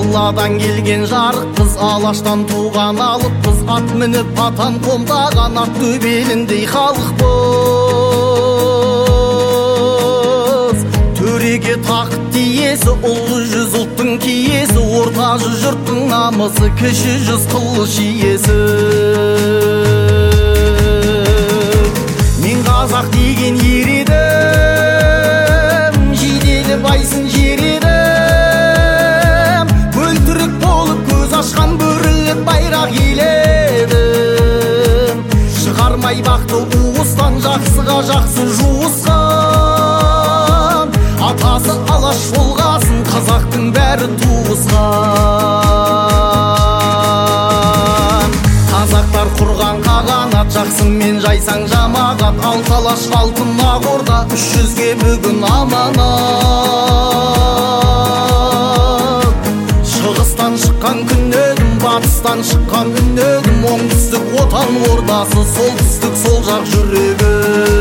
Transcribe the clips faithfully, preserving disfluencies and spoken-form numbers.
Қиладан келген жарықпыз, Алаштан туған алыппыз, ат мініп атан қомдаған ат төбеліндей халықпыз. Төреге тақыт тиесі, ұлы жүз ұлттың киесі, орта жүз жұрттың намысы, кіші жүз қылыш иесі. Мен қазақ деген ер едім, жиделі байсын жер едім, бөлтірік болып көз ашқан бөріліп байрақ еледім. Шығармай бақты уыстан, жақсыға жақсы жуысқан, атасы алаш болғасын, қазақтың бәрі туысқан. Қазақтар құрған қағанат, жақсыңмен жайсаң жамағат, алталаш алтын ақ орда, үш жүзге бүгін аманат. Шығыстан шыққан күн едім, батыстан шыққан үн едім, оңтүстік отан ордасы, солтүстік сол жақ жүрегі.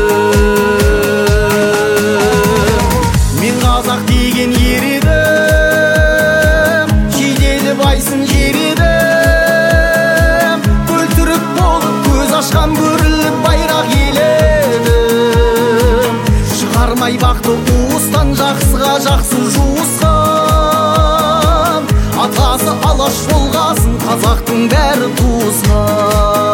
Мен қазақ деген ер едім, жиделі байсын жер едім, бөлтірік болып көз ашқан бөріліп байрақ еледім. Шығармай бақты уыстан, жақсыға жақсы жуысқан, атасы алаш болғасын, қазақтың бәрі туысқан.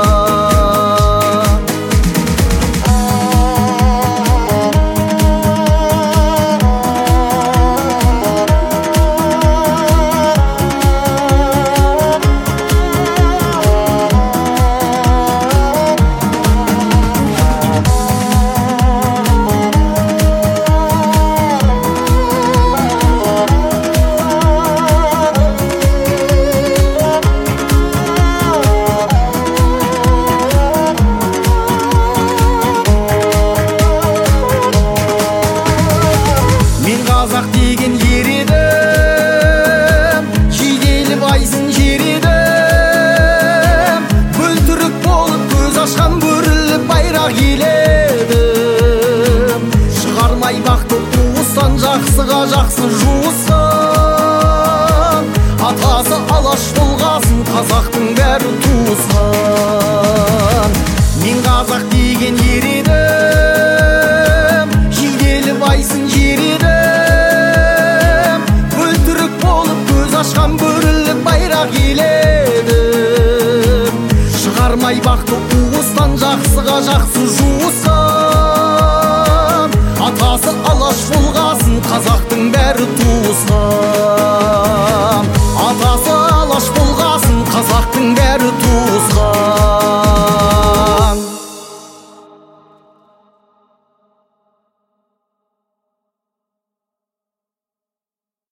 Қазақ деген ер едім, жиделі байсын жер едім, бөлтірік болып көз ашқан бөріліп байрақ еледім. Шығармай бақты уыстан, жақсыға жақсы жуысқан, атасы алаш болғасын, қазақтың бәрі туысқан. Мен қазақ деген ер едім, жиделі байсын жер едім, ашқан бөріліп байрақ еледім. Шығармай бақты уыстан, жақсыға жақсы жуысқан, атасы алаш болғасын, қазақтың бәрі